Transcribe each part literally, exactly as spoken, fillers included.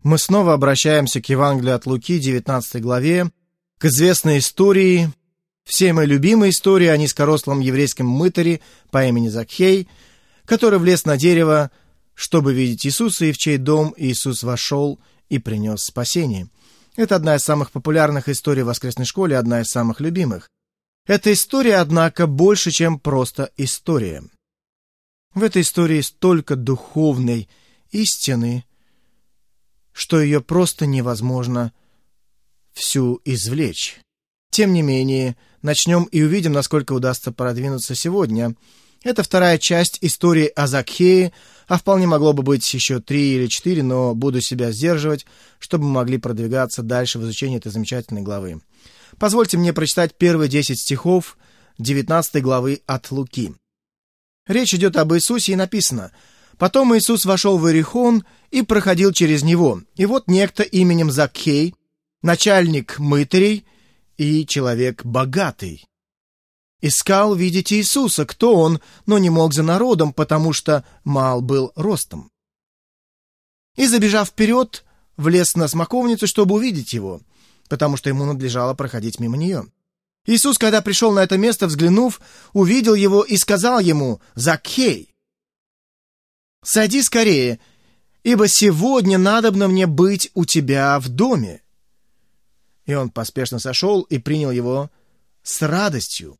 Мы снова обращаемся к Евангелию от Луки, девятнадцатой главе, к известной истории, всей моей любимой истории о низкорослом еврейском мытаре по имени Закхей, который влез на дерево, чтобы видеть Иисуса, и в чей дом Иисус вошел и принес спасение. Это одна из самых популярных историй в воскресной школе, одна из самых любимых. Эта история, однако, больше, чем просто история. В этой истории столько духовной истины, что ее просто невозможно всю извлечь. Тем не менее, начнем и увидим, насколько удастся продвинуться сегодня. Это вторая часть истории о Закхее, а вполне могло бы быть еще три или четыре, но буду себя сдерживать, чтобы мы могли продвигаться дальше в изучении этой замечательной главы. Позвольте мне прочитать первые десять стихов девятнадцатой главы от Луки. Речь идет об Иисусе, и написано: «Потом Иисус вошел в Иерихон и проходил через него, и вот некто именем Закхей, начальник мытарей и человек богатый, искал видеть Иисуса, кто он, но не мог за народом, потому что мал был ростом. И, забежав вперед, влез на смоковницу, чтобы увидеть его, потому что ему надлежало проходить мимо нее. Иисус, когда пришел на это место, взглянув, увидел его и сказал ему: «Закхей, сойди скорее, ибо сегодня надобно мне быть у тебя в доме». И он поспешно сошел и принял его с радостью.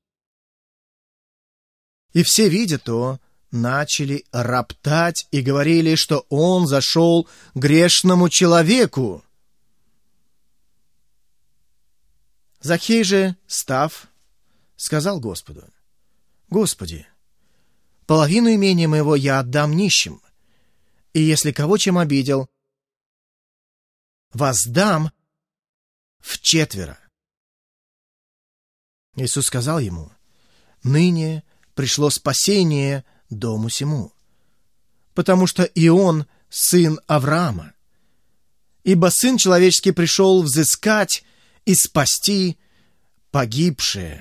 И все, видя то, начали роптать и говорили, что он зашел к грешному человеку. Закхей же, став, сказал Господу: «Господи, половину имения моего я отдам нищим, и если кого чем обидел, воздам вчетверо». Иисус сказал ему: «Ныне пришло спасение дому сему, потому что и он сын Авраама, ибо Сын Человеческий пришел взыскать и спасти погибшие».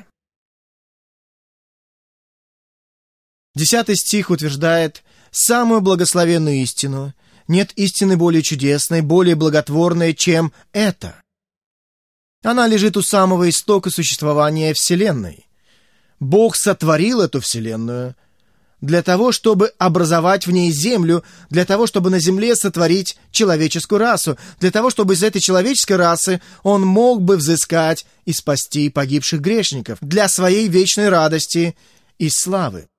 Десятый стих утверждает самую благословенную истину. Нет истины более чудесной, более благотворной, чем это. Она лежит у самого истока существования Вселенной. Бог сотворил эту Вселенную для того, чтобы образовать в ней землю, для того, чтобы на земле сотворить человеческую расу, для того, чтобы из этой человеческой расы он мог бы взыскать и спасти погибших грешников для своей вечной радости и славы.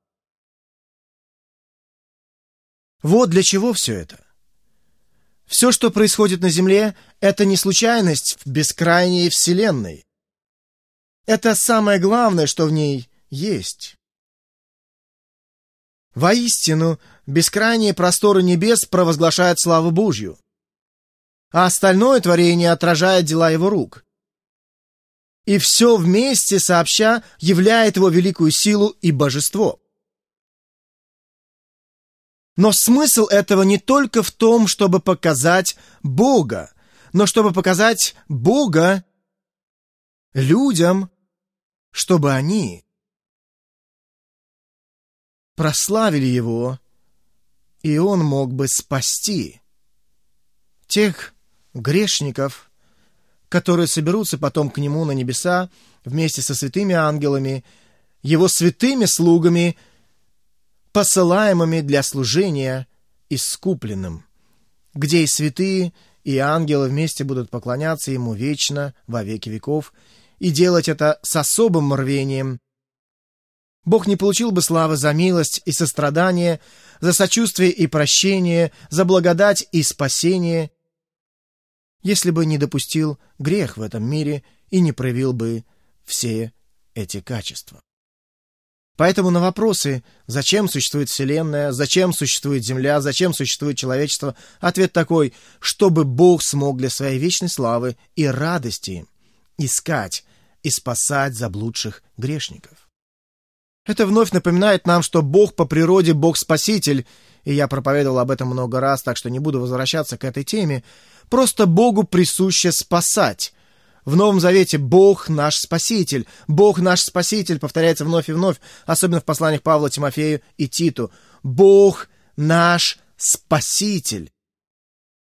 Вот для чего все это. Все, что происходит на земле, это не случайность в бескрайней Вселенной. Это самое главное, что в ней есть. Воистину, бескрайние просторы небес провозглашают славу Божью, а остальное творение отражает дела его рук. И все вместе сообща являет его великую силу и божество. Но смысл этого не только в том, чтобы показать Бога, но чтобы показать Бога людям, чтобы они прославили Его, и Он мог бы спасти тех грешников, которые соберутся потом к Нему на небеса вместе со святыми ангелами, Его святыми слугами, посылаемыми для служения искупленным, где и святые, и ангелы вместе будут поклоняться Ему вечно, во веки веков, и делать это с особым рвением. Бог не получил бы славы за милость и сострадание, за сочувствие и прощение, за благодать и спасение, если бы не допустил грех в этом мире и не проявил бы все эти качества. Поэтому на вопросы, зачем существует Вселенная, зачем существует Земля, зачем существует человечество, ответ такой: чтобы Бог смог для своей вечной славы и радости искать и спасать заблудших грешников. Это вновь напоминает нам, что Бог по природе Бог-спаситель, и я проповедовал об этом много раз, так что не буду возвращаться к этой теме. Просто Богу присуще спасать. В Новом Завете Бог наш Спаситель. Бог наш Спаситель повторяется вновь и вновь, особенно в посланиях Павла Тимофею и Титу. Бог наш Спаситель.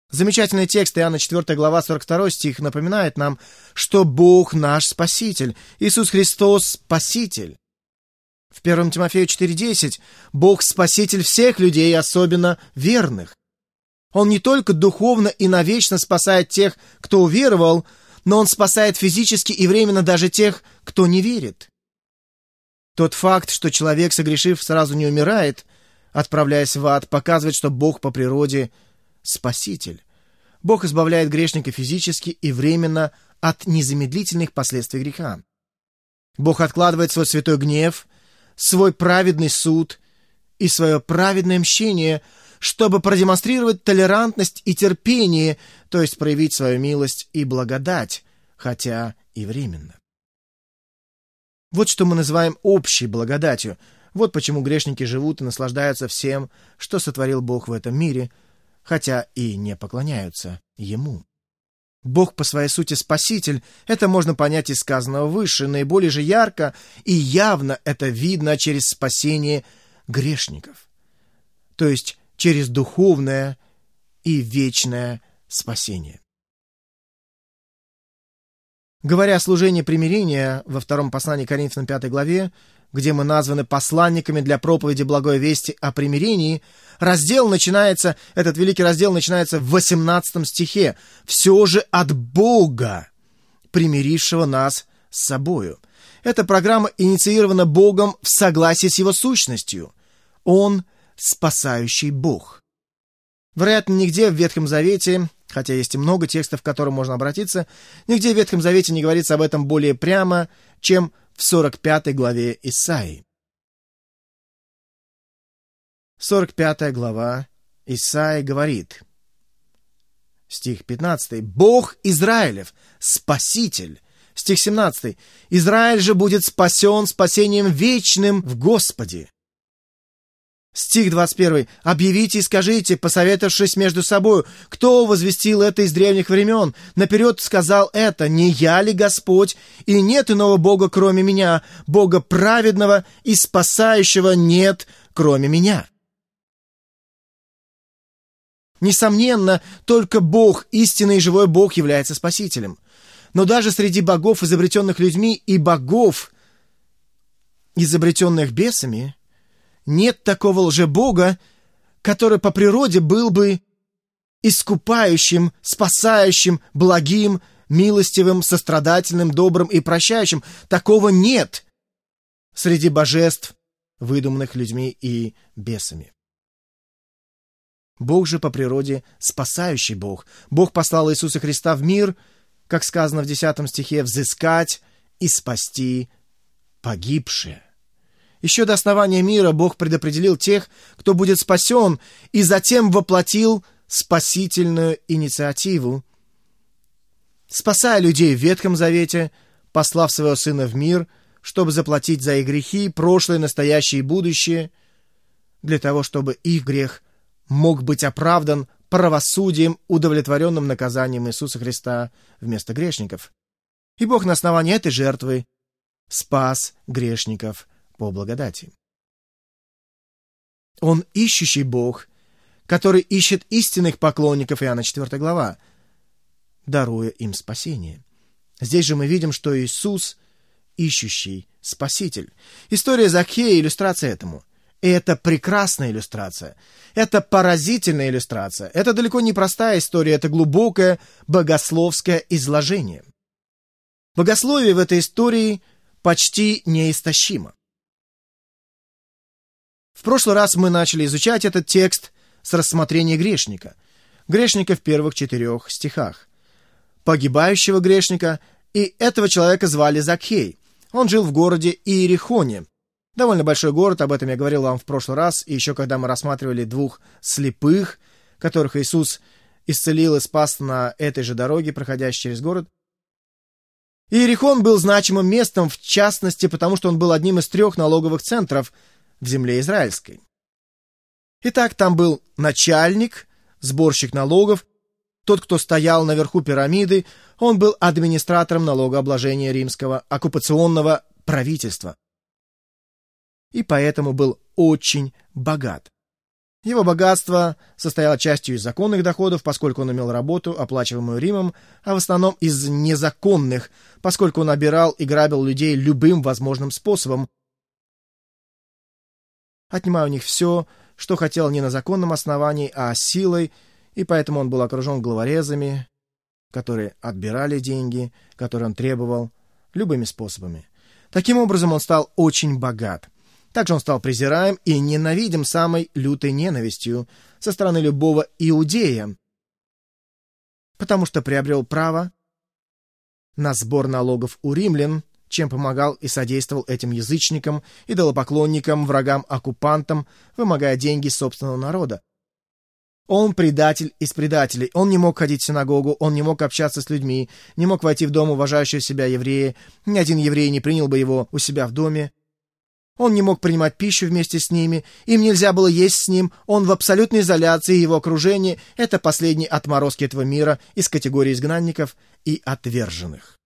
Замечательный текст Иоанна четвёртая глава, сорок второй стих напоминает нам, что Бог наш Спаситель, Иисус Христос Спаситель. В первое Тимофею четыре десять Бог Спаситель всех людей, особенно верных. Он не только духовно и навечно спасает тех, кто уверовал, но Он спасает физически и временно даже тех, кто не верит. Тот факт, что человек, согрешив, сразу не умирает, отправляясь в ад, показывает, что Бог по природе Спаситель. Бог избавляет грешника физически и временно от незамедлительных последствий греха. Бог откладывает свой святой гнев, свой праведный суд и свое праведное мщение, чтобы продемонстрировать толерантность и терпение, то есть проявить свою милость и благодать, хотя и временно. Вот что мы называем общей благодатью. Вот почему грешники живут и наслаждаются всем, что сотворил Бог в этом мире, хотя и не поклоняются Ему. Бог по своей сути Спаситель, это можно понять из сказанного выше, наиболее же ярко и явно это видно через спасение грешников, то есть через духовное и вечное спасение. Говоря о служении примирения во втором послании к Коринфянам пятой главе, где мы названы посланниками для проповеди благой вести о примирении, раздел начинается, этот великий раздел начинается в восемнадцатом стихе. «Все же от Бога, примирившего нас с собою». Эта программа инициирована Богом в согласии с Его сущностью. Он — спасающий Бог. Вероятно, нигде в Ветхом Завете, хотя есть и много текстов, к которым можно обратиться, нигде в Ветхом Завете не говорится об этом более прямо, чем в сорок пятой главе Исаии. сорок пятая глава Исаии говорит, стих пятнадцатый, «Бог Израилев, Спаситель». Стих семнадцатый, «Израиль же будет спасен спасением вечным в Господе». Стих двадцать первый. «Объявите и скажите, посоветовавшись между собою, кто возвестил это из древних времен? Наперед сказал это, не я ли Господь? И нет иного Бога, кроме меня, Бога праведного и спасающего нет, кроме меня». Несомненно, только Бог, истинный и живой Бог, является Спасителем. Но даже среди богов, изобретенных людьми, и богов, изобретенных бесами, нет такого лжебога, который по природе был бы искупающим, спасающим, благим, милостивым, сострадательным, добрым и прощающим. Такого нет среди божеств, выдуманных людьми и бесами. Бог же по природе спасающий Бог. Бог послал Иисуса Христа в мир, как сказано в десятом стихе, взыскать и спасти погибшие. Еще до основания мира Бог предопределил тех, кто будет спасен, и затем воплотил спасительную инициативу, спасая людей в Ветхом Завете, послав своего Сына в мир, чтобы заплатить за их грехи, прошлое, настоящее и будущее, для того, чтобы их грех мог быть оправдан правосудием, удовлетворенным наказанием Иисуса Христа вместо грешников. И Бог на основании этой жертвы спас грешников по благодати. Он ищущий Бог, который ищет истинных поклонников, Иоанна четвёртая глава, даруя им спасение. Здесь же мы видим, что Иисус — ищущий Спаситель. История Закхея — иллюстрация этому. И это прекрасная иллюстрация. Это поразительная иллюстрация. Это далеко не простая история, это глубокое богословское изложение. Богословие в этой истории почти неистощимо. В прошлый раз мы начали изучать этот текст с рассмотрения грешника. Грешника в первых четырех стихах. Погибающего грешника, и этого человека звали Закхей. Он жил в городе Иерихоне. Довольно большой город, об этом я говорил вам в прошлый раз, и еще когда мы рассматривали двух слепых, которых Иисус исцелил и спас на этой же дороге, проходящей через город. Иерихон был значимым местом, в частности, потому что он был одним из трех налоговых центров в земле израильской. Итак, там был начальник, сборщик налогов, тот, кто стоял наверху пирамиды, он был администратором налогообложения римского оккупационного правительства. И поэтому был очень богат. Его богатство состояло частью из законных доходов, поскольку он имел работу, оплачиваемую Римом, а в основном из незаконных, поскольку он обирал и грабил людей любым возможным способом, отнимая у них все, что хотел не на законном основании, а силой, и поэтому он был окружен головорезами, которые отбирали деньги, которые он требовал, любыми способами. Таким образом, он стал очень богат. Также он стал презираем и ненавидим самой лютой ненавистью со стороны любого иудея, потому что приобрел право на сбор налогов у римлян, чем помогал и содействовал этим язычникам, идолопоклонникам, врагам-оккупантам, вымогая деньги собственного народа. Он предатель из предателей. Он не мог ходить в синагогу, он не мог общаться с людьми, не мог войти в дом уважающего себя еврея, ни один еврей не принял бы его у себя в доме. Он не мог принимать пищу вместе с ними, им нельзя было есть с ним, он в абсолютной изоляции, его окружение — это последние отморозки этого мира из категории изгнанников и отверженных.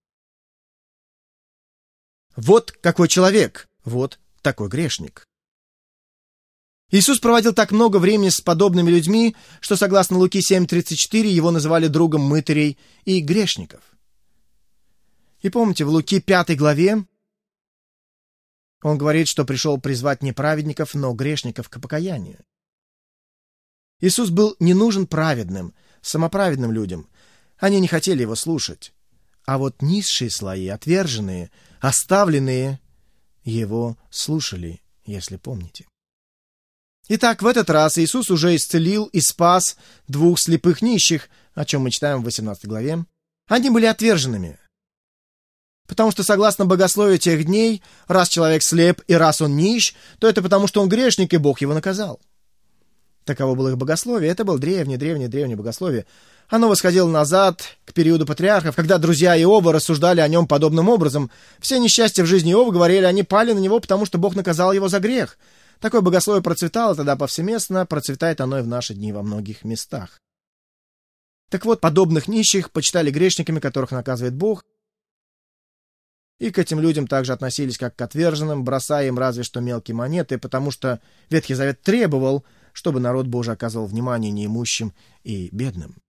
Вот какой человек, вот такой грешник. Иисус проводил так много времени с подобными людьми, что, согласно Луки семь тридцать четыре, его называли другом мытарей и грешников. И помните, в Луки пятой главе он говорит, что пришел призвать не праведников, но грешников к покаянию. Иисус был не нужен праведным, самоправедным людям. Они не хотели его слушать. А вот низшие слои, отверженные, оставленные, его слушали, если помните. Итак, в этот раз Иисус уже исцелил и спас двух слепых нищих, о чем мы читаем в восемнадцатой главе. Они были отверженными. Потому что, согласно богословию тех дней, раз человек слеп и раз он нищ, то это потому, что он грешник, и Бог его наказал. Таково было их богословие. Это было древнее, древнее, древнее богословие. Оно восходило назад, к периоду патриархов, когда друзья Иова рассуждали о нем подобным образом. Все несчастья в жизни Иова, говорили, они пали на него, потому что Бог наказал его за грех. Такое богословие процветало тогда повсеместно, процветает оно и в наши дни во многих местах. Так вот, подобных нищих почитали грешниками, которых наказывает Бог, и к этим людям также относились как к отверженным, бросая им разве что мелкие монеты, потому что Ветхий Завет требовал, чтобы народ Божий оказывал внимание неимущим и бедным.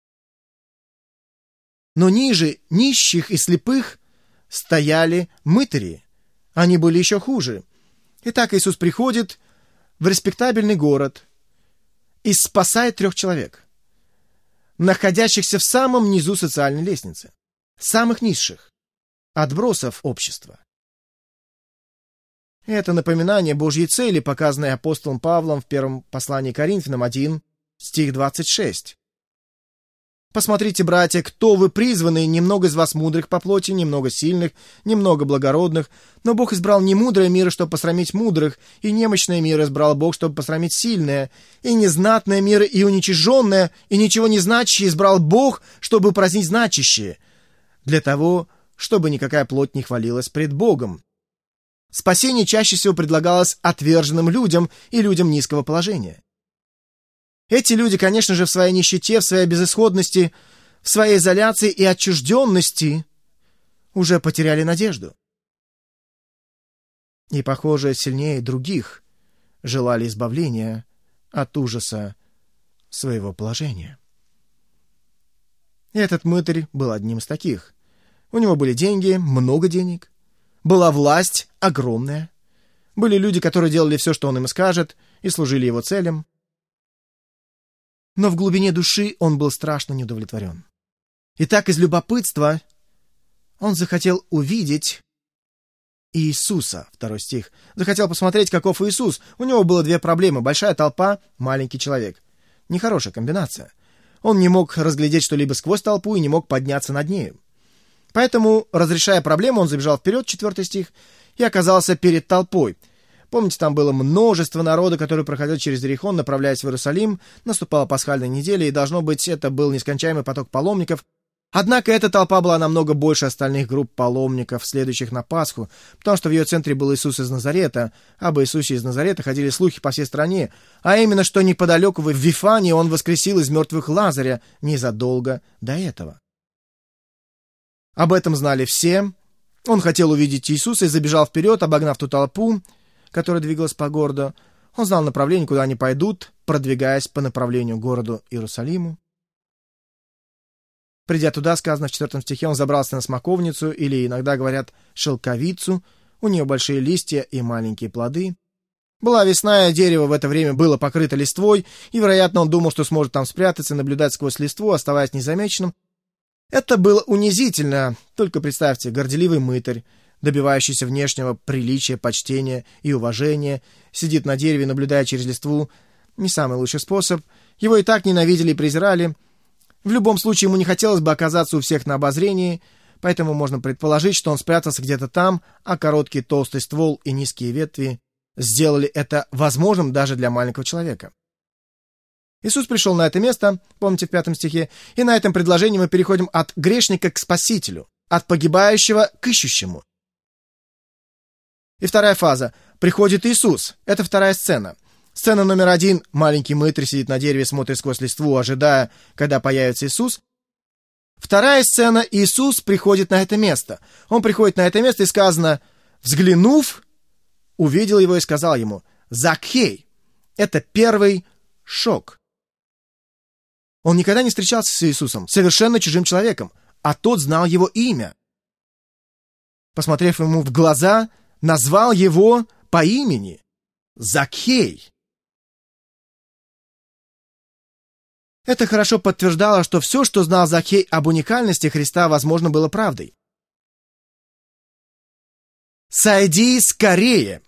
Но ниже нищих и слепых стояли мытари. Они были еще хуже. Итак, Иисус приходит в респектабельный город и спасает трех человек, находящихся в самом низу социальной лестницы, самых низших, отбросов общества. Это напоминание Божьей цели, показанное апостолом Павлом в первом послании Коринфянам один, стих двадцать шесть. «Посмотрите, братья, кто вы призваны, немного из вас мудрых по плоти, немного сильных, немного благородных, но Бог избрал не мудрое мира, чтобы посрамить мудрых, и немощное мир избрал Бог, чтобы посрамить сильное, и незнатное мир, и уничиженное, и ничего не значащее избрал Бог, чтобы упразднить значащее, для того, чтобы никакая плоть не хвалилась пред Богом». Спасение чаще всего предлагалось отверженным людям и людям низкого положения. Эти люди, конечно же, в своей нищете, в своей безысходности, в своей изоляции и отчужденности уже потеряли надежду. И, похоже, сильнее других желали избавления от ужаса своего положения. И этот мытарь был одним из таких. У него были деньги, много денег, была власть огромная, были люди, которые делали все, что он им скажет, и служили его целям. Но в глубине души он был страшно неудовлетворен. И так из любопытства он захотел увидеть Иисуса, второй стих. Захотел посмотреть, каков Иисус. У него было две проблемы. Большая толпа, маленький человек. Нехорошая комбинация. Он не мог разглядеть что-либо сквозь толпу и не мог подняться над нею. Поэтому, разрешая проблему, он забежал вперед, четвертый стих, и оказался перед толпой. Помните, там было множество народа, который проходил через Иерихон, направляясь в Иерусалим. Наступала пасхальная неделя, и, должно быть, это был нескончаемый поток паломников. Однако эта толпа была намного больше остальных групп паломников, следующих на Пасху, потому что в ее центре был Иисус из Назарета. Об Иисусе из Назарета ходили слухи по всей стране, а именно, что неподалеку в Вифании он воскресил из мертвых Лазаря незадолго до этого. Об этом знали все. Он хотел увидеть Иисуса и забежал вперед, обогнав ту толпу, которая двигалась по городу. Он знал направление, куда они пойдут, продвигаясь по направлению к городу Иерусалиму. Придя туда, сказано в четвертом стихе, он забрался на смоковницу, или иногда говорят шелковицу, у нее большие листья и маленькие плоды. Была весна, и дерево в это время было покрыто листвой, и, вероятно, он думал, что сможет там спрятаться и наблюдать сквозь листву, оставаясь незамеченным. Это было унизительно, только представьте, горделивый мытарь, добивающийся внешнего приличия, почтения и уважения, сидит на дереве, наблюдая через листву. Не самый лучший способ. Его и так ненавидели и презирали. В любом случае, ему не хотелось бы оказаться у всех на обозрении, поэтому можно предположить, что он спрятался где-то там, а короткий толстый ствол и низкие ветви сделали это возможным даже для маленького человека. Иисус пришел на это место, помните в пятом стихе, и на этом предложении мы переходим от грешника к Спасителю, от погибающего к ищущему. И вторая фаза. Приходит Иисус. Это вторая сцена. Сцена номер один. Маленький мытарь сидит на дереве, смотрит сквозь листву, ожидая, когда появится Иисус. Вторая сцена. Иисус приходит на это место. Он приходит на это место, и сказано, взглянув, увидел его и сказал ему, «Закхей». Это первый шок. Он никогда не встречался с Иисусом, совершенно чужим человеком, а тот знал его имя. Посмотрев ему в глаза, назвал его по имени Закхей. Это хорошо подтверждало, что все, что знал Закхей об уникальности Христа, возможно, было правдой. «Сойди скорее,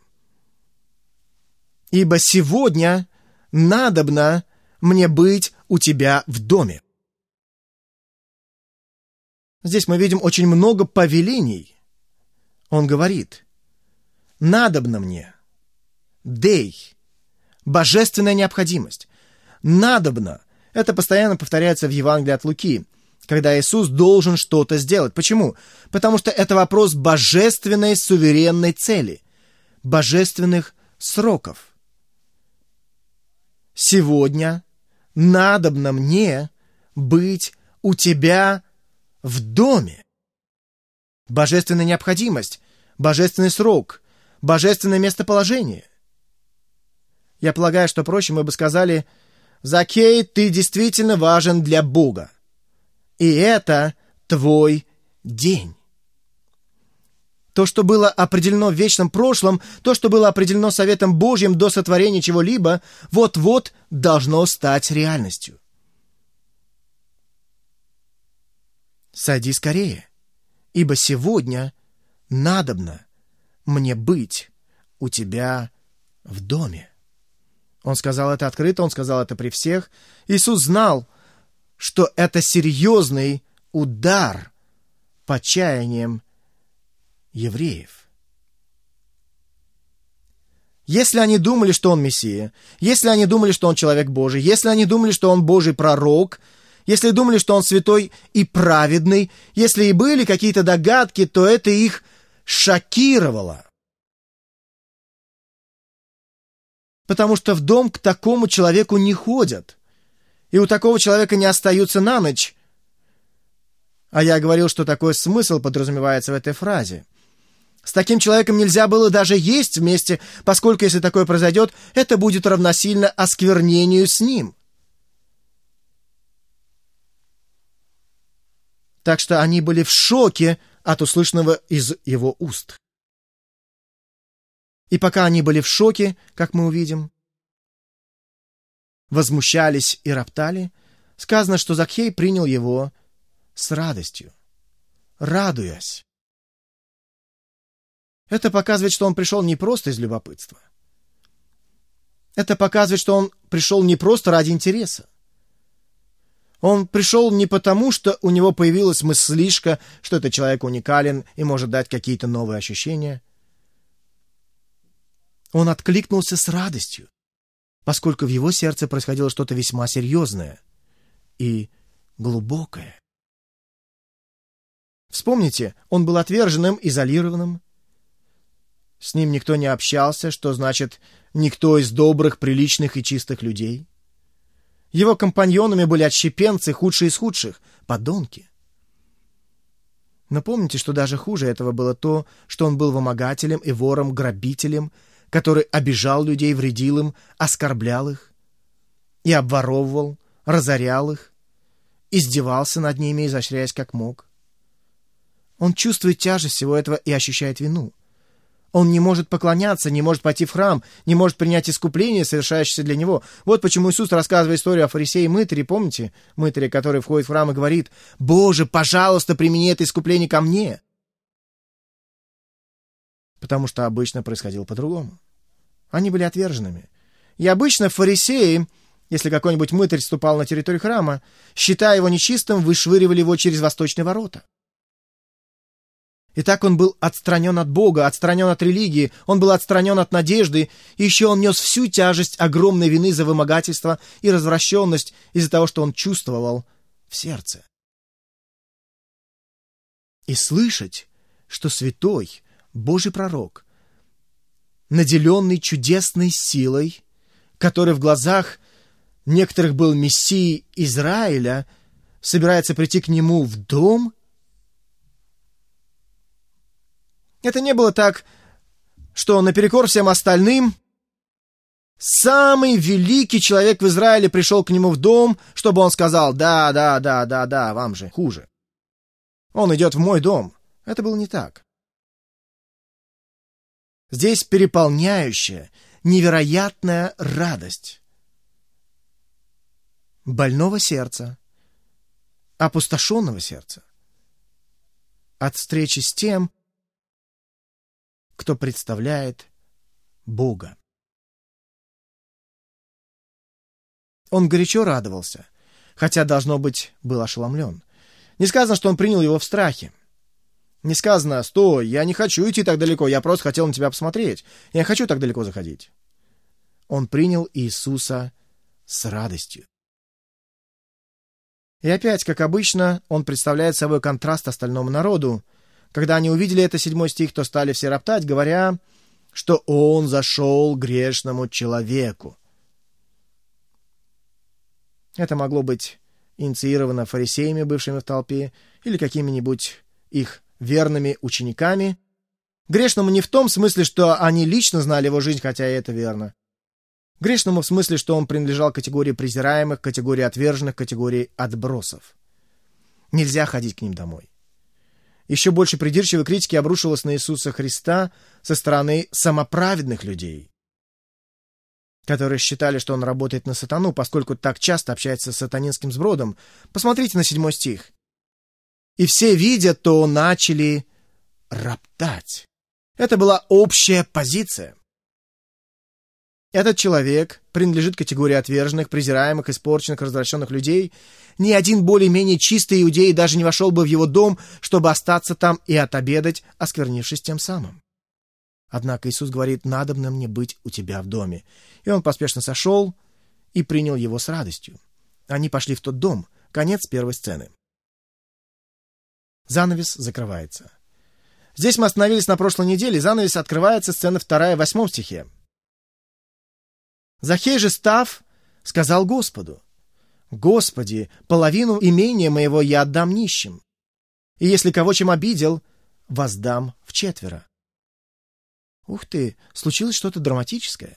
ибо сегодня надобно мне быть у тебя в доме». Здесь мы видим очень много повелений. Он говорит, надобно мне, дей, божественная необходимость. Надобно. Это постоянно повторяется в Евангелии от Луки, когда Иисус должен что-то сделать. Почему? Потому что это вопрос божественной суверенной цели, божественных сроков. Сегодня надобно мне быть у тебя в доме. Божественная необходимость, божественный срок, божественное местоположение. Я полагаю, что проще мы бы сказали, «Закхей, ты действительно важен для Бога, и это твой день». То, что было определено в вечном прошлом, то, что было определено Советом Божьим до сотворения чего-либо, вот-вот должно стать реальностью. «Сойди скорее, ибо сегодня надобно мне быть у тебя в доме». Он сказал это открыто, он сказал это при всех. Иисус знал, что это серьезный удар по чаяниям евреев. Если они думали, что он Мессия, если они думали, что он человек Божий, если они думали, что он Божий пророк, если думали, что он святой и праведный, если и были какие-то догадки, то это их шокировало. Потому что в дом к такому человеку не ходят, и у такого человека не остаются на ночь. А я говорил, что такой смысл подразумевается в этой фразе. С таким человеком нельзя было даже есть вместе, поскольку, если такое произойдет, это будет равносильно осквернению с ним. Так что они были в шоке от услышанного из его уст. И пока они были в шоке, как мы увидим, возмущались и роптали, сказано, что Закхей принял его с радостью, радуясь. Это показывает, что он пришел не просто из любопытства. Это показывает, что он пришел не просто ради интереса. Он пришел не потому, что у него появилась мыслишка, что этот человек уникален и может дать какие-то новые ощущения. Он откликнулся с радостью, поскольку в его сердце происходило что-то весьма серьезное и глубокое. Вспомните, он был отверженным, изолированным. С ним никто не общался, что значит «никто из добрых, приличных и чистых людей». Его компаньонами были отщепенцы, худшие из худших, подонки. Но помните, что даже хуже этого было то, что он был вымогателем и вором, грабителем, который обижал людей, вредил им, оскорблял их. и обворовывал, разорял их, издевался над ними, изощряясь как мог. Он чувствует тяжесть всего этого и ощущает вину. Он не может поклоняться, не может пойти в храм, не может принять искупление, совершающееся для него. Вот почему Иисус, рассказывая историю о фарисее и мытаре, помните, мытаре, который входит в храм и говорит: «Боже, пожалуйста, примени это искупление ко мне». Потому что обычно происходило по-другому. Они были отверженными. И обычно фарисеи, если какой-нибудь мытарь вступал на территорию храма, считая его нечистым, вышвыривали его через восточные ворота. Итак, он был отстранен от Бога, отстранен от религии, он был отстранен от надежды, и еще он нес всю тяжесть огромной вины за вымогательство и развращенность из-за того, что он чувствовал в сердце. И слышать, что святой Божий пророк, наделенный чудесной силой, который в глазах некоторых был Мессией Израиля, собирается прийти к нему в дом. Это не было так, что наперекор всем остальным самый великий человек в Израиле пришел к нему в дом, чтобы он сказал: «Да, да, да, да, да, вам же хуже. Он идет в мой дом». Это было не так. Здесь переполняющая, невероятная радость больного сердца, опустошенного сердца от встречи с тем, кто представляет Бога. Он горячо радовался, хотя, должно быть, был ошеломлен. Не сказано, что он принял его в страхе. Не сказано: «Стой, я не хочу идти так далеко, я просто хотел на тебя посмотреть. Я не хочу так далеко заходить». Он принял Иисуса с радостью. И опять, как обычно, он представляет собой контраст остальному народу. Когда они увидели это, седьмой стих, то стали все роптать, говоря, что он зашел к грешному человеку. Это могло быть инициировано фарисеями, бывшими в толпе, или какими-нибудь их верными учениками. Грешному не в том смысле, что они лично знали его жизнь, хотя и это верно. Грешному в смысле, что он принадлежал к категории презираемых, категории отверженных, категории отбросов. Нельзя ходить к ним домой. Еще больше придирчивой критики обрушилось на Иисуса Христа со стороны самоправедных людей, которые считали, что он работает на сатану, поскольку так часто общается с сатанинским сбродом. Посмотрите на седьмой стих. «И все, видя то, начали роптать». Это была общая позиция. Этот человек принадлежит категории отверженных, презираемых, испорченных, развращенных людей. Ни один более-менее чистый иудей даже не вошел бы в его дом, чтобы остаться там и отобедать, осквернившись тем самым. Однако Иисус говорит: «Надобно мне быть у тебя в доме». И он поспешно сошел и принял его с радостью. Они пошли в тот дом. Конец первой сцены. Занавес закрывается. Здесь мы остановились на прошлой неделе. Занавес открывается, сцена вторая, в восьмом стихе. Захей же, став, сказал Господу: «Господи, половину имения моего я отдам нищим, и если кого чем обидел, воздам вчетверо». Ух ты, случилось что-то драматическое.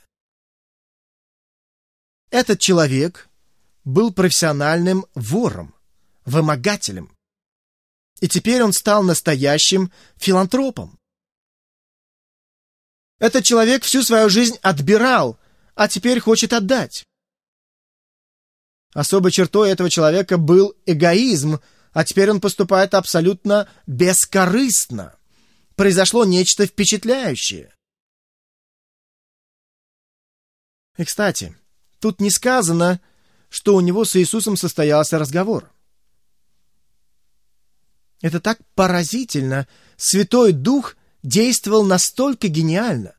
Этот человек был профессиональным вором, вымогателем, и теперь он стал настоящим филантропом. Этот человек всю свою жизнь отбирал, а теперь хочет отдать. Особой чертой этого человека был эгоизм, а теперь он поступает абсолютно бескорыстно. Произошло нечто впечатляющее. И, кстати, тут не сказано, что у него с Иисусом состоялся разговор. Это так поразительно. Святой Дух действовал настолько гениально.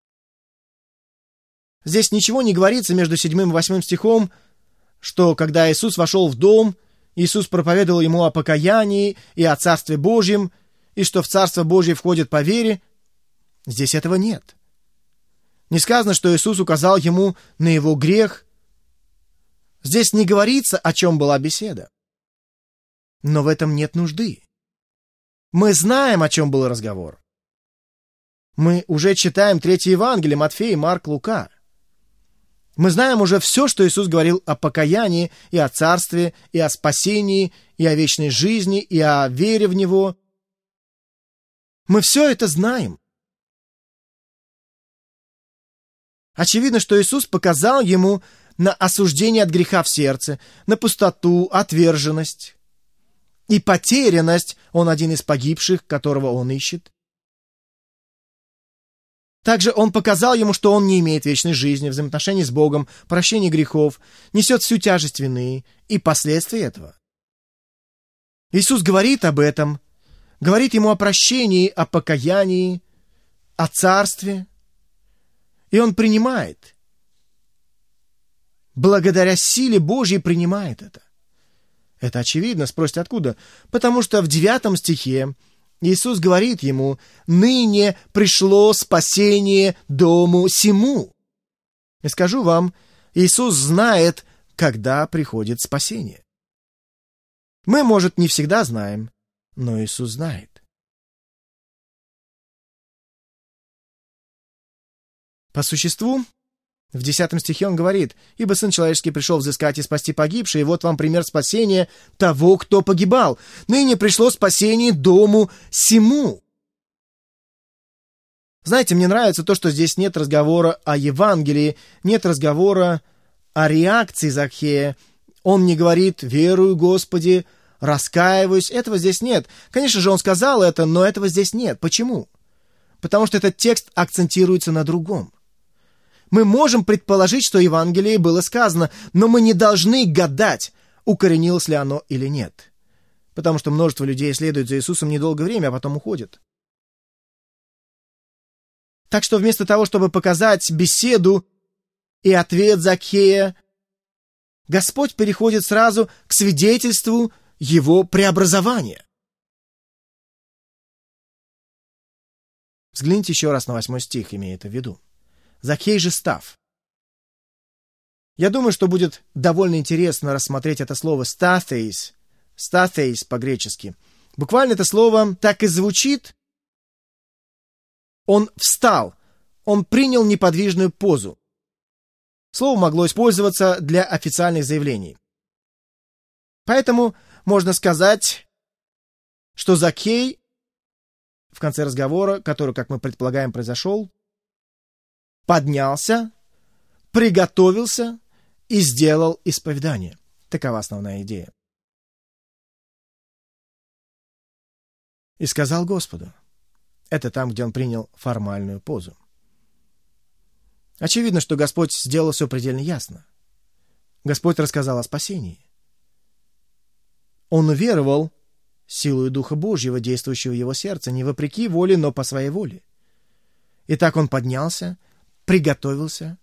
Здесь ничего не говорится между седьмым и восьмым стихом, что когда Иисус вошел в дом, Иисус проповедовал ему о покаянии и о Царстве Божьем, и что в Царство Божье входит по вере. Здесь этого нет. Не сказано, что Иисус указал ему на его грех. Здесь не говорится, о чем была беседа. Но в этом нет нужды. Мы знаем, о чем был разговор. Мы уже читаем третье Евангелие: Матфей, Марк, Лука. Мы знаем уже все, что Иисус говорил о покаянии, и о царстве, и о спасении, и о вечной жизни, и о вере в Него. Мы все это знаем. Очевидно, что Иисус показал ему на осуждение от греха в сердце, на пустоту, отверженность и потерянность. Он один из погибших, которого он ищет. Также он показал ему, что он не имеет вечной жизни, взаимоотношений с Богом, прощения грехов, несет всю тяжесть вины и последствия этого. Иисус говорит об этом, говорит ему о прощении, о покаянии, о царстве, и он принимает. Благодаря силе Божьей принимает это. Это очевидно, спросите, откуда? Потому что в девятом стихе Иисус говорит ему: «Ныне пришло спасение дому сему». И скажу вам, Иисус знает, когда приходит спасение. Мы, может, не всегда знаем, но Иисус знает. По существу, в десятом стихе он говорит: «Ибо Сын Человеческий пришел взыскать и спасти погибшие, и вот вам пример спасения того, кто погибал. Ныне пришло спасение дому сему». Знаете, мне нравится то, что здесь нет разговора о Евангелии, нет разговора о реакции Закхея. Он не говорит: «Верую, Господи, раскаиваюсь». Этого здесь нет. Конечно же, он сказал это, но этого здесь нет. Почему? Потому что этот текст акцентируется на другом. Мы можем предположить, что Евангелие было сказано, но мы не должны гадать, укоренилось ли оно или нет. Потому что множество людей следуют за Иисусом недолгое время, а потом уходят. Так что вместо того, чтобы показать беседу и ответ Закхея, Господь переходит сразу к свидетельству его преобразования. Взгляните еще раз на восьмой стих, имея это в виду. Закхей же став. Я думаю, что будет довольно интересно рассмотреть это слово «стаthеис», «стаthеис» по-гречески. Буквально это слово так и звучит. Он встал, он принял неподвижную позу. Слово могло использоваться для официальных заявлений. Поэтому можно сказать, что Закхей в конце разговора, который, как мы предполагаем, произошел, поднялся, приготовился и сделал исповедание. Такова основная идея. И сказал Господу. Это там, где он принял формальную позу. Очевидно, что Господь сделал все предельно ясно. Господь рассказал о спасении. Он уверовал силою Духа Божьего, действующего в его сердце, не вопреки воле, но по своей воле. Итак, он поднялся, приготовился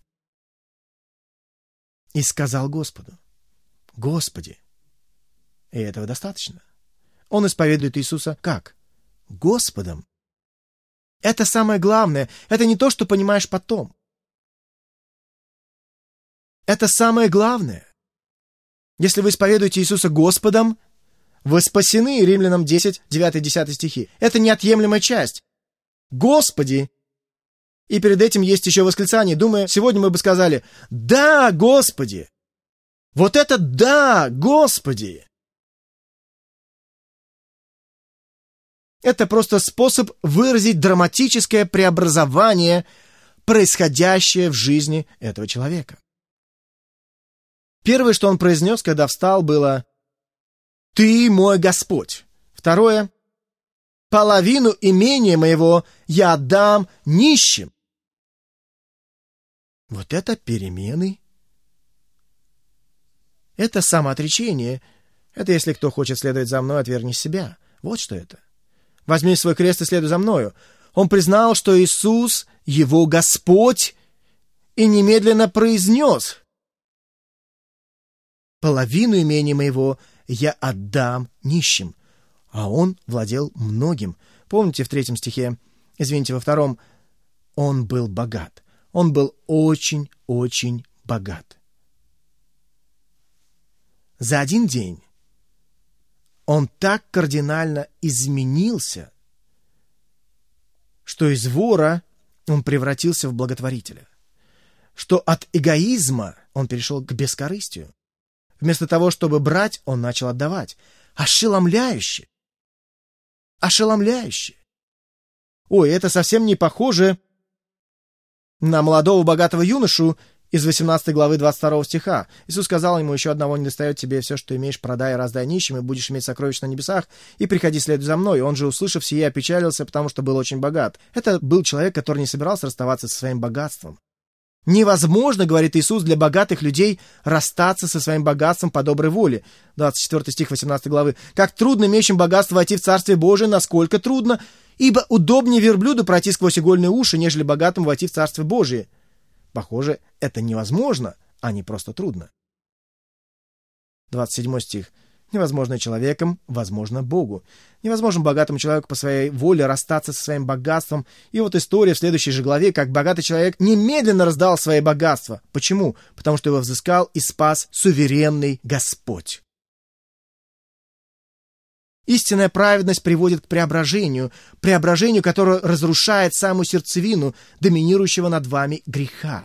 и сказал Господу: «Господи». И этого достаточно. Он исповедует Иисуса как? Господом. Это самое главное. Это не то, что понимаешь потом. Это самое главное. Если вы исповедуете Иисуса Господом, вы спасены. Римлянам десять, девять-десять стихи. Это неотъемлемая часть. Господи. И перед этим есть еще восклицание. Думаю, сегодня мы бы сказали: «Да, Господи!» Вот это «да, Господи!» Это просто способ выразить драматическое преобразование, происходящее в жизни этого человека. Первое, что он произнес, когда встал, было: «Ты мой Господь». Второе: «Половину имения моего я отдам нищим». Вот это перемены. Это самоотречение. Это если кто хочет следовать за мной, отвергни себя. Вот что это. Возьми свой крест и следуй за мною. Он признал, что Иисус — его Господь, и немедленно произнес: «Половину имения моего я отдам нищим». А он владел многим. Помните в третьем стихе, извините, во втором, он был богат. Он был очень-очень богат. За один день он так кардинально изменился, что из вора он превратился в благотворителя. что от эгоизма он перешел к бескорыстию. Вместо того, чтобы брать, он начал отдавать. Ошеломляюще! Ошеломляюще! Ой, это совсем не похоже на молодого богатого юношу из восемнадцатой главы двадцать второго стиха. Иисус сказал ему: еще одного не достает тебе, все, что имеешь, продай и раздай нищим, и будешь иметь сокровища на небесах, и приходи, следуй за мной. Он же, услышав сие, опечалился, потому что был очень богат. Это был человек, который не собирался расставаться со своим богатством. Невозможно, говорит Иисус, для богатых людей расстаться со своим богатством по доброй воле. двадцать четвёртый стих восемнадцатой главы. Как трудно имеющим богатство войти в Царствие Божие, насколько трудно, ибо удобнее верблюду пройти сквозь игольные уши, нежели богатым войти в Царствие Божие. Похоже, это невозможно, а не просто трудно. двадцать седьмой стих. Невозможно человеком, возможно Богу. Невозможно богатому человеку по своей воле расстаться со своим богатством. И вот история в следующей же главе, как богатый человек немедленно раздал свои богатства. Почему? Потому что его взыскал и спас суверенный Господь. Истинная праведность приводит к преображению, преображению, которое разрушает самую сердцевину доминирующего над вами греха.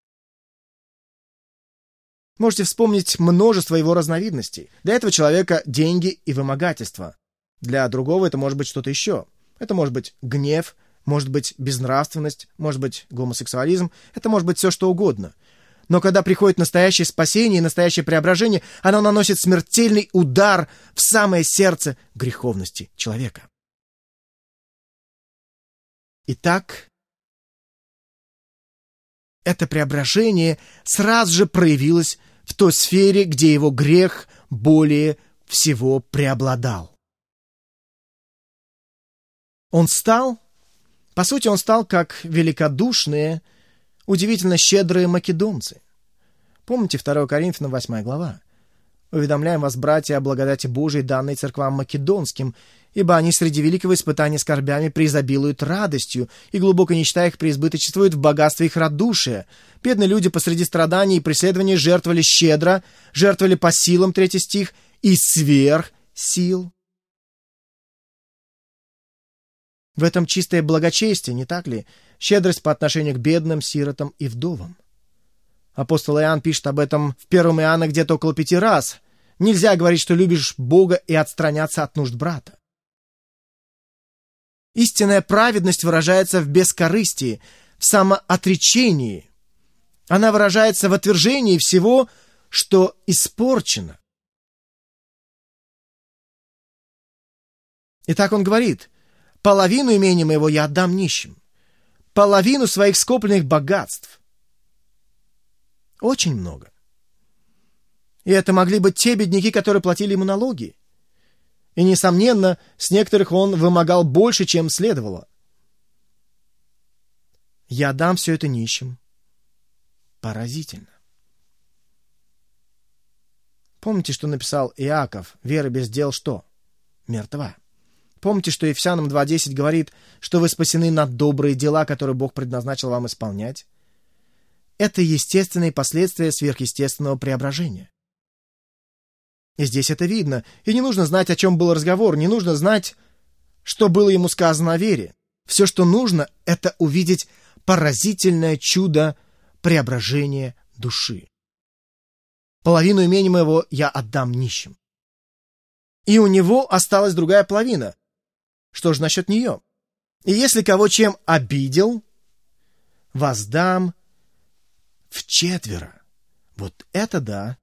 Можете вспомнить множество его разновидностей. Для этого человека деньги и вымогательство. Для другого это может быть что-то еще. Это может быть гнев, может быть безнравственность, может быть гомосексуализм. Это может быть все что угодно. Но когда приходит настоящее спасение и настоящее преображение, оно наносит смертельный удар в самое сердце греховности человека. Итак, это преображение сразу же проявилось в той сфере, где его грех более всего преобладал. Он стал, по сути, он стал как великодушные, удивительно щедрые македонцы. Помните второе Коринфянам восьмая глава? «Уведомляем вас, братья, о благодати Божией, данной церквам македонским, ибо они среди великого испытания скорбями преизобилуют радостью, и глубоко нищета их преизбыточествует в богатстве их радушия. Бедные люди посреди страданий и преследований жертвовали щедро, жертвовали по силам», третий стих, «и сверх сил». В этом чистое благочестие, не так ли? Щедрость по отношению к бедным, сиротам и вдовам. Апостол Иоанн пишет об этом в первом Иоанна где-то около пяти раз. Нельзя говорить, что любишь Бога и отстраняться от нужд брата. Истинная праведность выражается в бескорыстии, в самоотречении. Она выражается в отвержении всего, что испорчено. Итак, он говорит: половину имения моего я отдам нищим, половину своих скопленных богатств. Очень много. И это могли быть те бедняки, которые платили ему налоги. И, несомненно, с некоторых он вымогал больше, чем следовало. Я дам все это нищим. Поразительно. Помните, что написал Иаков? Вера без дел что? Мертва. Помните, что Ефесянам два десять говорит, что вы спасены на добрые дела, которые Бог предназначил вам исполнять? Это естественные последствия сверхъестественного преображения. И здесь это видно. И не нужно знать, о чем был разговор, не нужно знать, что было ему сказано о вере. Все, что нужно, это увидеть поразительное чудо преображения души. Половину имения моего я отдам нищим. И у него осталась другая половина. Что же насчет нее? И если кого чем обидел, воздам вчетверо. Вот это да.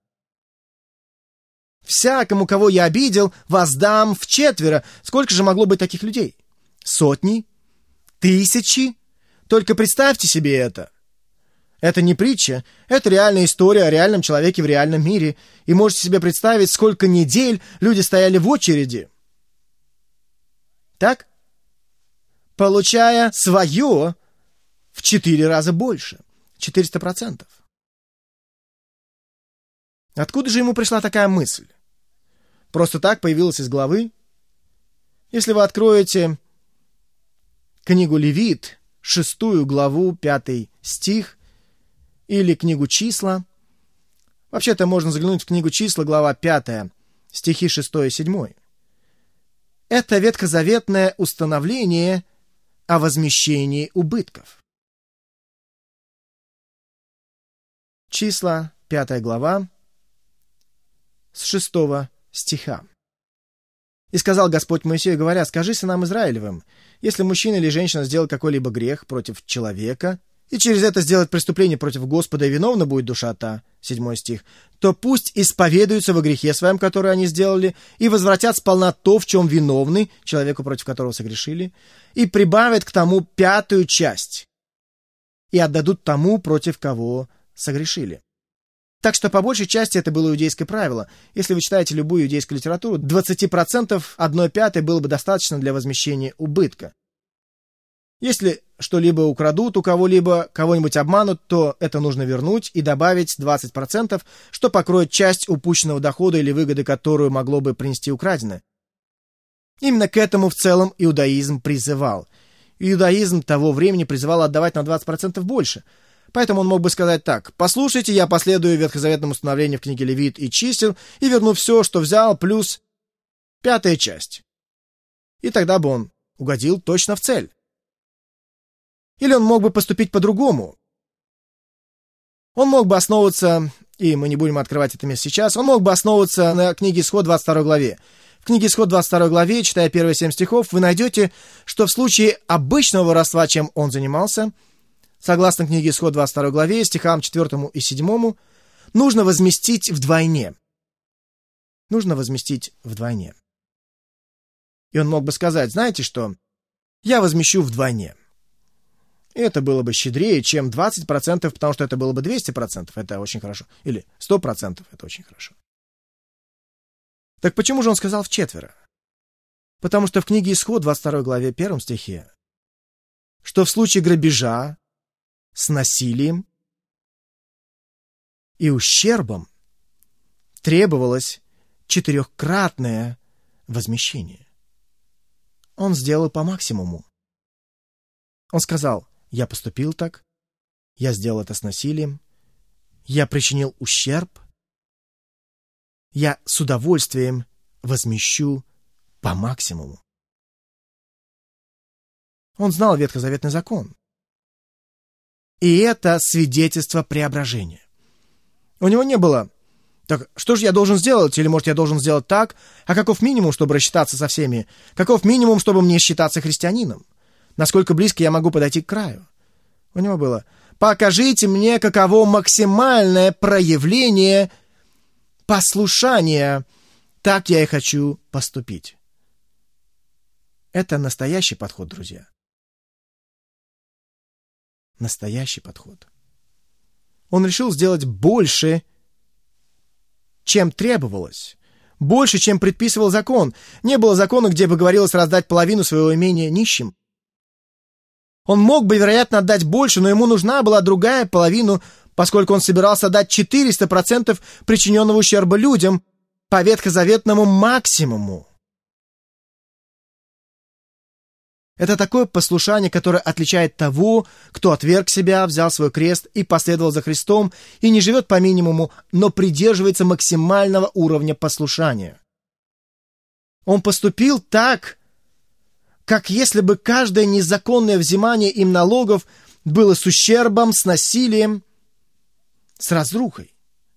Всякому, кого я обидел, воздам вчетверо. Сколько же могло быть таких людей? Сотни? Тысячи? Только представьте себе это. Это не притча, это реальная история о реальном человеке в реальном мире. И можете себе представить, сколько недель люди стояли в очереди. Так? Получая свое в четыре раза больше. четыреста процентов. Откуда же ему пришла такая мысль? Просто так появилась из головы? Если вы откроете книгу Левит, шестую главу, пятый стих, или книгу Числа, вообще-то можно заглянуть в книгу Числа, глава пятая, стихи шестой и седьмой. Это ветхозаветное установление о возмещении убытков. Числа, пятая глава, с шестого стиха. «И сказал Господь Моисею, говоря, скажи сынам Израилевым, если мужчина или женщина сделает какой-либо грех против человека, и через это сделает преступление против Господа, и виновна будет душа та, седьмой стих, то пусть исповедуются во грехе своем, который они сделали, и возвратят сполна то, в чем виновны, человеку, против которого согрешили, и прибавят к тому пятую часть, и отдадут тому, против кого согрешили». Так что по большей части это было иудейское правило. Если вы читаете любую иудейскую литературу, двадцать процентов одной пятой было бы достаточно для возмещения убытка. Если что-либо украдут у кого-либо, кого-нибудь обманут, то это нужно вернуть и добавить двадцать процентов, что покроет часть упущенного дохода или выгоды, которую могло бы принести украденное. Именно к этому в целом иудаизм призывал. Иудаизм того времени призывал отдавать на двадцать процентов больше. Поэтому он мог бы сказать так: «Послушайте, я последую ветхозаветному установлению в книге Левит и чисел и верну все, что взял, плюс пятая часть». И тогда бы он угодил точно в цель. Или он мог бы поступить по-другому. Он мог бы основываться, и мы не будем открывать это место сейчас, он мог бы основываться на книге Исход двадцать второй главе. В книге Исход двадцать второй главе, читая первые семь стихов, вы найдете, что в случае обычного воровства, чем он занимался, согласно книге Исход двадцать второй главе, стихам четвёртому и седьмому, нужно возместить вдвойне. Нужно возместить вдвойне. И он мог бы сказать: знаете что, я возмещу вдвойне. И это было бы щедрее, чем двадцать процентов, потому что это было бы двести процентов, это очень хорошо. Или сто процентов, это очень хорошо. Так почему же он сказал вчетверо? Потому что в книге Исход двадцать второй главе, первом стихе, что в случае грабежа с насилием и ущербом требовалось четырехкратное возмещение. Он сделал по максимуму. Он сказал: я поступил так, я сделал это с насилием, я причинил ущерб, я с удовольствием возмещу по максимуму. Он знал ветхозаветный закон. И это свидетельство преображения. У него не было: так что же я должен сделать? Или, может, я должен сделать так? А каков минимум, чтобы рассчитаться со всеми? Каков минимум, чтобы мне считаться христианином? Насколько близко я могу подойти к краю? У него было: покажите мне, каково максимальное проявление послушания. Так я и хочу поступить. Это настоящий подход, друзья. Настоящий подход. Он решил сделать больше, чем требовалось. Больше, чем предписывал закон. Не было закона, где бы говорилось раздать половину своего имения нищим. Он мог бы, вероятно, отдать больше, но ему нужна была другая половина, поскольку он собирался дать четыреста процентов причиненного ущерба людям по ветхозаветному максимуму. Это такое послушание, которое отличает того, кто отверг себя, взял свой крест и последовал за Христом, и не живет по минимуму, но придерживается максимального уровня послушания. Он поступил так, как если бы каждое незаконное взимание им налогов было с ущербом, с насилием, с разрухой.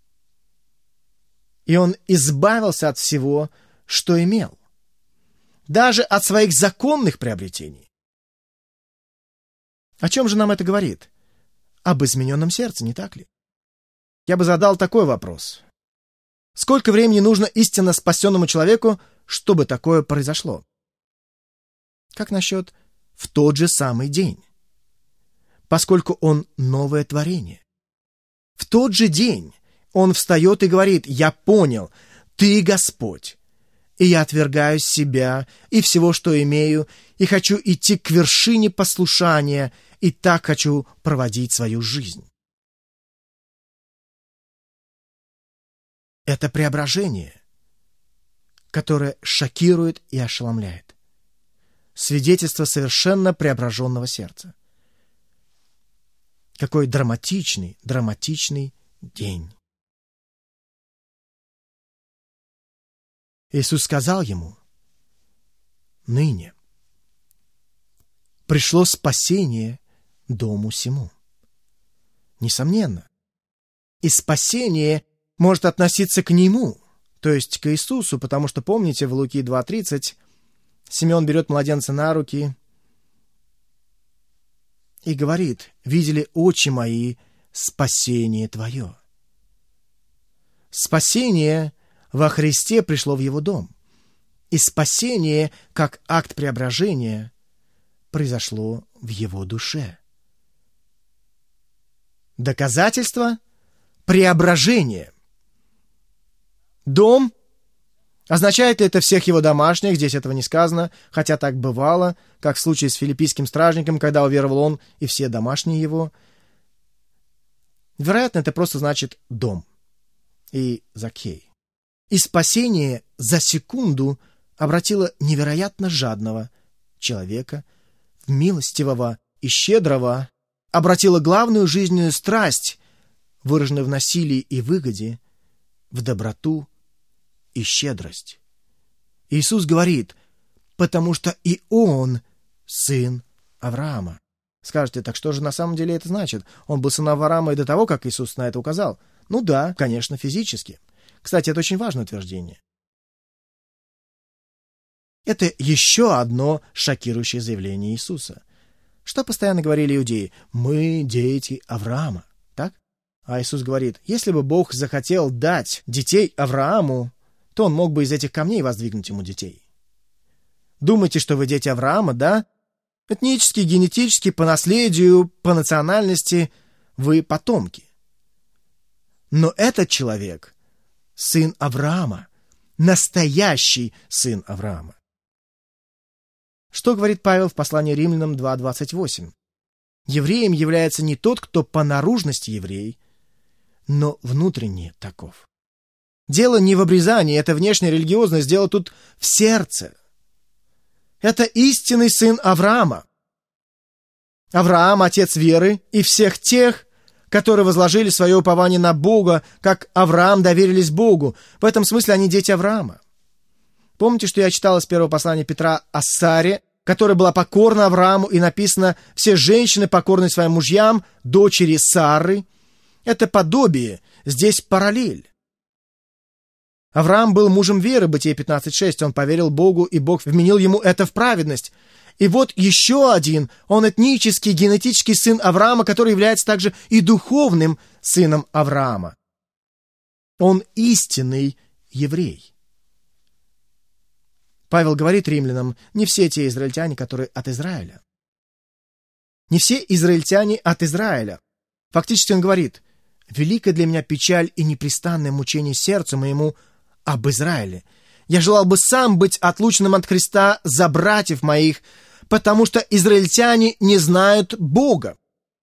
И он избавился от всего, что имел. Даже от своих законных приобретений. О чем же нам это говорит? Об измененном сердце, не так ли? Я бы задал такой вопрос. Сколько времени нужно истинно спасенному человеку, чтобы такое произошло? Как насчет в тот же самый день? Поскольку он новое творение. В тот же день он встает и говорит: «Я понял, Ты Господь. И я отвергаю себя и всего, что имею, и хочу идти к вершине послушания, и так хочу проводить свою жизнь». Это преображение, которое шокирует и ошеломляет. Свидетельство совершенно преображенного сердца. Какой драматичный, драматичный день. Иисус сказал ему: «Ныне пришло спасение дому сему». Несомненно, и спасение может относиться к Нему, то есть к Иисусу, потому что, помните, в Луки два тридцать Симеон берет младенца на руки и говорит: «Видели очи мои спасение Твое». Спасение во Христе пришло в Его дом, и спасение, как акт преображения, произошло в Его душе. Доказательство преображения. Дом. Означает ли это всех его домашних? Здесь этого не сказано, хотя так бывало, как в случае с филиппийским стражником, когда уверовал он и все домашние его. Вероятно, это просто значит «дом» и Закхей. И спасение за секунду обратило невероятно жадного человека в милостивого и щедрого, обратило главную жизненную страсть, выраженную в насилии и выгоде, в доброту и щедрость. Иисус говорит: «Потому что и Он сын Авраама». Скажете, так что же на самом деле это значит? Он был сыном Авраама и до того, как Иисус на это указал? Ну да, конечно, физически. Кстати, это очень важное утверждение. Это еще одно шокирующее заявление Иисуса. Что постоянно говорили иудеи? «Мы дети Авраама». Так? А Иисус говорит: если бы Бог захотел дать детей Аврааму, то Он мог бы из этих камней воздвигнуть ему детей. Думаете, что вы дети Авраама, да? Этнически, генетически, по наследию, по национальности вы потомки. Но этот человек — сын Авраама, настоящий сын Авраама. Что говорит Павел в послании Римлянам два двадцать восемь? Евреем является не тот, кто по наружности еврей, но внутренне таков. Дело не в обрезании, это внешняя религиозность, дело тут в сердце. Это истинный сын Авраама. Авраам — отец веры, и всех тех, которые возложили свое упование на Бога, как Авраам доверились Богу. В этом смысле они дети Авраама. Помните, что я читал из первого послания Петра о Саре, которая была покорна Аврааму, и написано: «Все женщины покорны своим мужьям, дочери Сары». Это подобие, здесь параллель. Авраам был мужем веры, Бытие пятнадцать шесть, он поверил Богу, и Бог вменил ему это в праведность. И вот еще один, он этнический, генетический сын Авраама, который является также и духовным сыном Авраама. Он истинный еврей. Павел говорит римлянам: не все те израильтяне, которые от Израиля. Не все израильтяне от Израиля. Фактически он говорит: великая для меня печаль и непрестанное мучение сердцу моему об Израиле. Я желал бы сам быть отлученным от Христа за братьев моих, потому что израильтяне не знают Бога.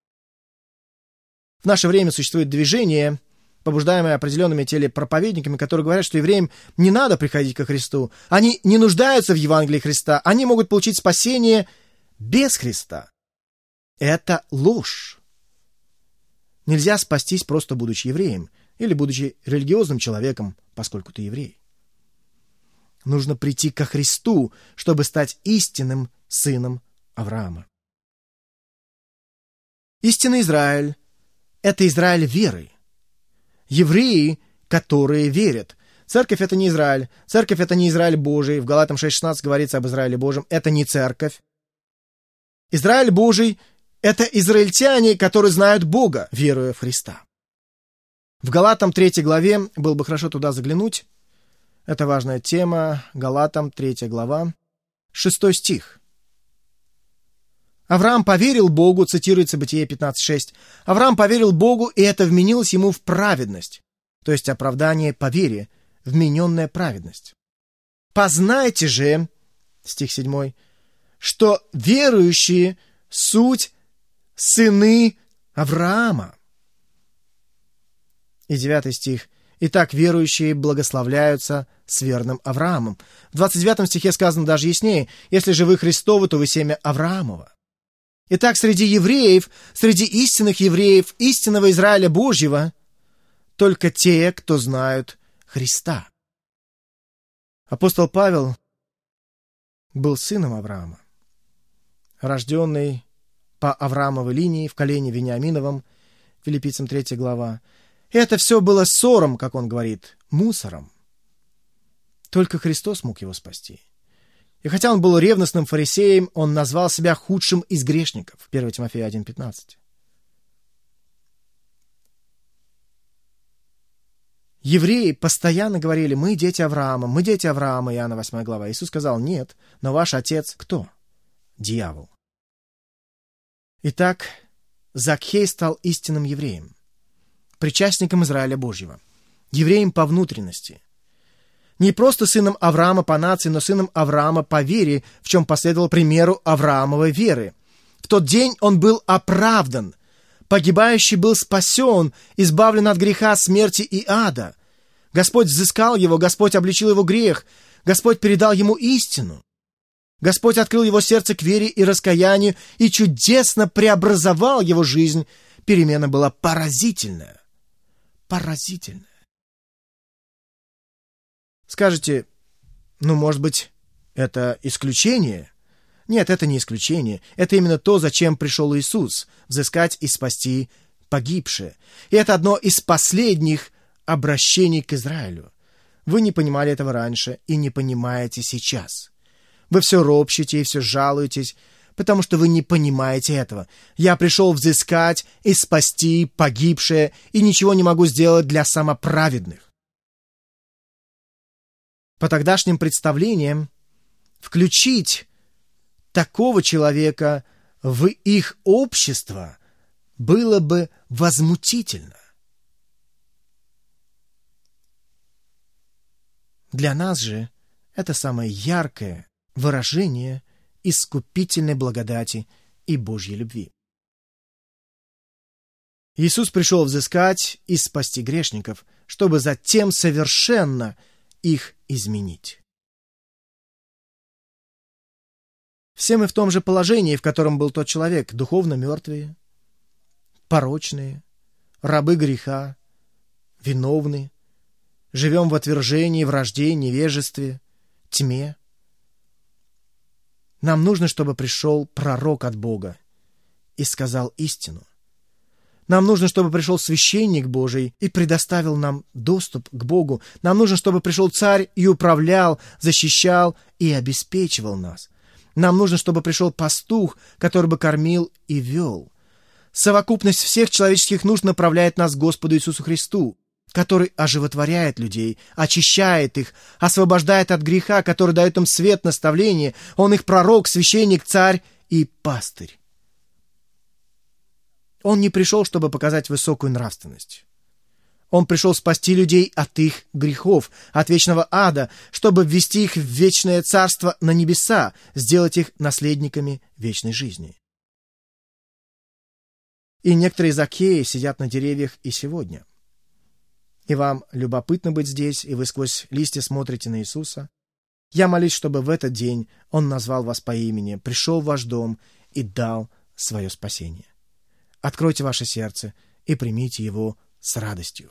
В наше время существует движение, побуждаемое определенными телепроповедниками, которые говорят, что евреям не надо приходить ко Христу. Они не нуждаются в Евангелии Христа. Они могут получить спасение без Христа. Это ложь. Нельзя спастись, просто будучи евреем или будучи религиозным человеком, поскольку ты еврей. Нужно прийти ко Христу, чтобы стать истинным сыном Авраама. Истинный Израиль — это Израиль веры. Евреи, которые верят. Церковь — это не Израиль. Церковь — это не Израиль Божий. В Галатам шесть шестнадцать говорится об Израиле Божьем. Это не церковь. Израиль Божий — это израильтяне, которые знают Бога, веруя в Христа. В Галатам третьей главе, было бы хорошо туда заглянуть, это важная тема, Галатам третья глава, шестой стих. Авраам поверил Богу, цитируется Бытие пятнадцать шесть. Авраам поверил Богу, и это вменилось ему в праведность, то есть оправдание по вере, вмененная праведность. Познайте же, стих седьмой, что верующие суть сыны Авраама. И девятый стих. Итак, верующие благословляются с верным Авраамом. В двадцать девятом стихе сказано даже яснее: если же вы Христовы, то вы семя Авраамова. Итак, среди евреев, среди истинных евреев, истинного Израиля Божьего, только те, кто знают Христа. Апостол Павел был сыном Авраама, рожденный по Авраамовой линии в колене Вениаминовом, Филиппийцам третья глава. Это все было ссором, как он говорит, мусором. Только Христос мог его спасти. И хотя он был ревностным фарисеем, он назвал себя худшим из грешников. первое Тимофея один пятнадцать. Евреи постоянно говорили: мы дети Авраама, мы дети Авраама, Иоанна восьмая глава. Иисус сказал: нет, но ваш отец кто? Дьявол. Итак, Закхей стал истинным евреем, причастником Израиля Божьего, евреем по внутренности. Не просто сыном Авраама по нации, но сыном Авраама по вере, в чем последовал примеру Авраамовой веры. В тот день он был оправдан, погибающий был спасен, избавлен от греха, смерти и ада. Господь взыскал его, Господь обличил его грех, Господь передал ему истину. Господь открыл его сердце к вере и раскаянию и чудесно преобразовал его жизнь. Перемена была поразительная. Поразительная. Скажете: ну, может быть, это исключение? Нет, это не исключение. Это именно то, зачем пришел Иисус — взыскать и спасти погибшее. И это одно из последних обращений к Израилю. Вы не понимали этого раньше и не понимаете сейчас. Вы все ропщете и все жалуетесь, потому что вы не понимаете этого. Я пришел взыскать и спасти погибшее, и ничего не могу сделать для самоправедных. По тогдашним представлениям, включить такого человека в их общество было бы возмутительно. Для нас же это самое яркое выражение искупительной благодати и Божьей любви. Иисус пришел взыскать и спасти грешников, чтобы затем совершенно их изменить. Все мы в том же положении, в котором был тот человек: духовно мертвые, порочные, рабы греха, виновны, живем в отвержении, вражде, невежестве, тьме. Нам нужно, чтобы пришел пророк от Бога и сказал истину. Нам нужно, чтобы пришел священник Божий и предоставил нам доступ к Богу. Нам нужно, чтобы пришел царь и управлял, защищал и обеспечивал нас. Нам нужно, чтобы пришел пастух, который бы кормил и вел. Совокупность всех человеческих нужд направляет нас к Господу Иисусу Христу, который оживотворяет людей, очищает их, освобождает от греха, который дает им свет, наставление. Он их пророк, священник, царь и пастырь. Он не пришел, чтобы показать высокую нравственность. Он пришел спасти людей от их грехов, от вечного ада, чтобы ввести их в вечное царство на небеса, сделать их наследниками вечной жизни. И некоторые Закхеи сидят на деревьях и сегодня. И вам любопытно быть здесь, и вы сквозь листья смотрите на Иисуса. Я молюсь, чтобы в этот день Он назвал вас по имени, пришел в ваш дом и дал свое спасение. Откройте ваше сердце и примите его с радостью.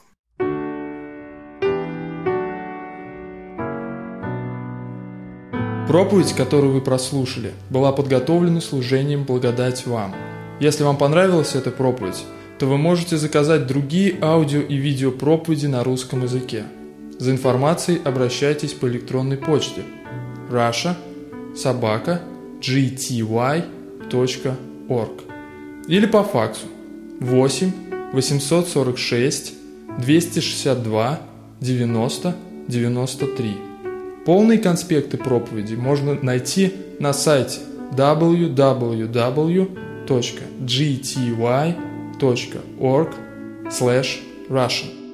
Проповедь, которую вы прослушали, была подготовлена служением «Благодать вам». Если вам понравилась эта проповедь, то вы можете заказать другие аудио и видео проповеди на русском языке. За информацией обращайтесь по электронной почте раша собака джи ти уай точка орг или по факсу восемь восемьсот сорок шесть двести шестьдесят два девяносто девяносто три. Полные конспекты проповеди можно найти на сайте дабл ю дабл ю дабл ю точка джи ти уай точка орг слэш раша.